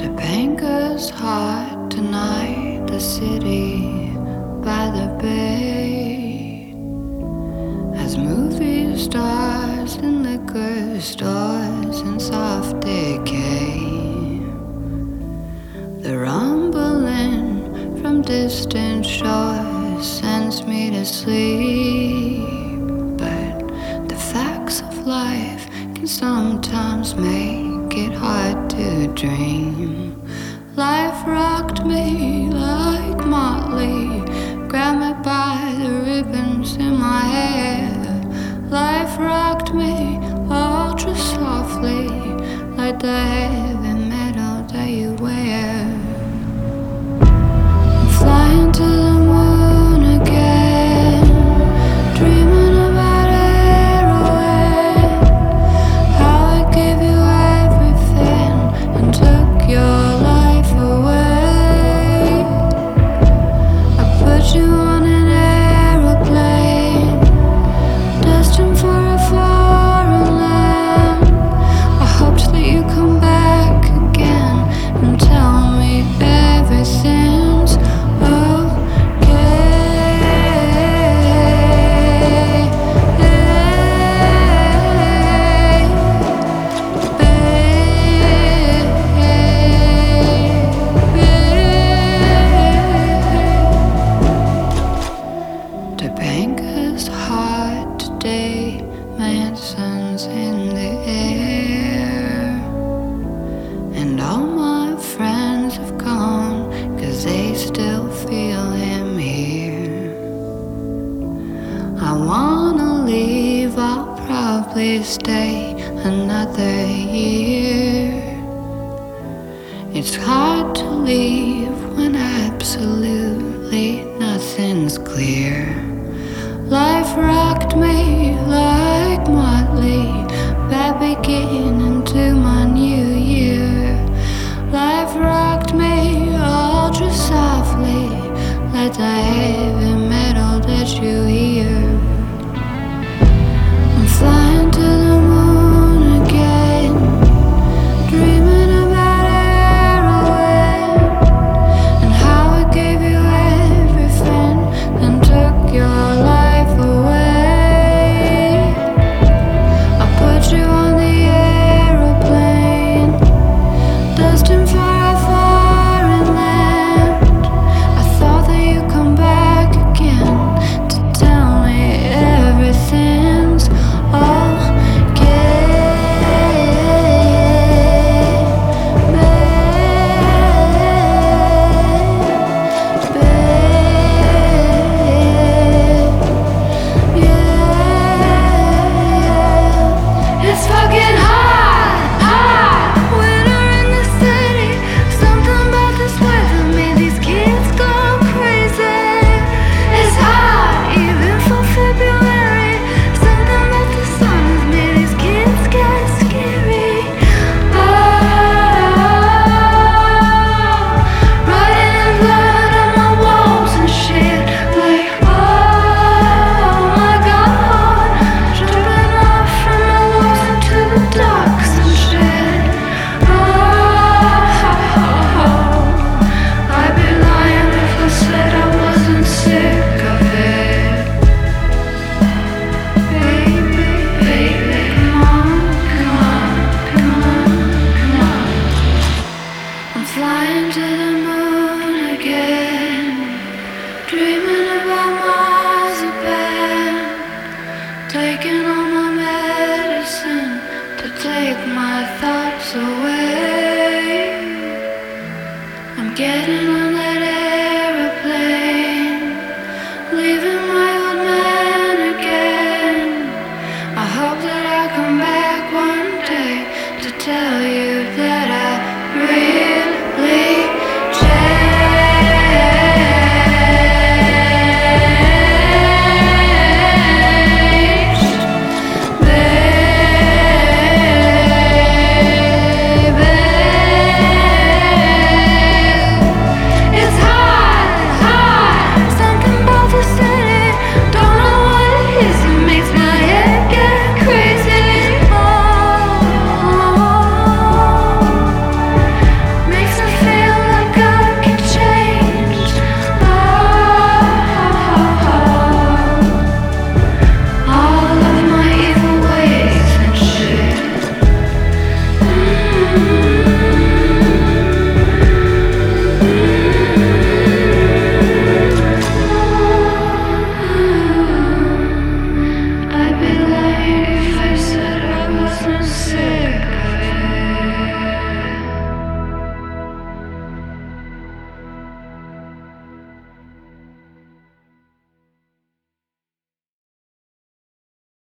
Topanga's hot tonight, the city by the bay, as movie stars and liquor stores in soft decay. The rumbling from distant shores sends me to sleep, but the facts of life can sometimes make it hard to dream. Life rocked me like Motley, grabbed me by the ribbons in my hair. Life rocked me ultra softly, like the heavy metal that you wear. Flying to the moon again, dreaming about heroin. How I gave you everything and took your life away. I put you on an aeroplane, destined for a foreign land. I hoped that you come back again and tell me everything's Topanga's hot today, Manson's in the air, and all my friends have gone, 'cause they still feel him here. I wanna leave, I'll probably stay another year. It's